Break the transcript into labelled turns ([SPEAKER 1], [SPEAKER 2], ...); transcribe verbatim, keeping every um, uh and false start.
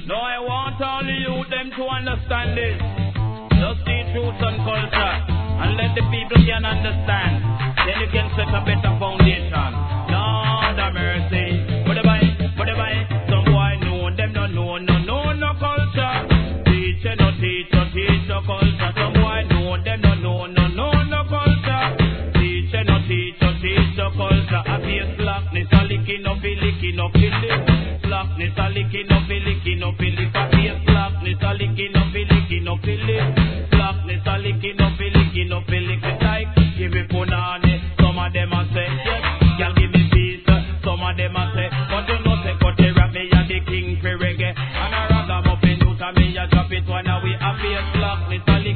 [SPEAKER 1] No, I want all the youth them to understand this. Just the truth and culture, and let the people can understand. Then you can set a better foundation. Lord have mercy. But the boy, but the boy, some boy know them no know, no know no culture. Teacher no teach, no teach no culture. Some boy know them no know, no know no culture. Teacher no teach, no teach no culture. I be a slackness, a licking up, a licking up, a licking. Slackness, a licking up, a licking up, a licking. I be a slackness, a licking up, a licking up, a licking. Slackness, a licking up, a licking up, a licking. Like give me punani, some of them a say yes. Girl give me peace, some of them a say. But you know say cut the rap, me a the king for reggae. And a ragamuffin out of me a drop it when we a be a slackness, a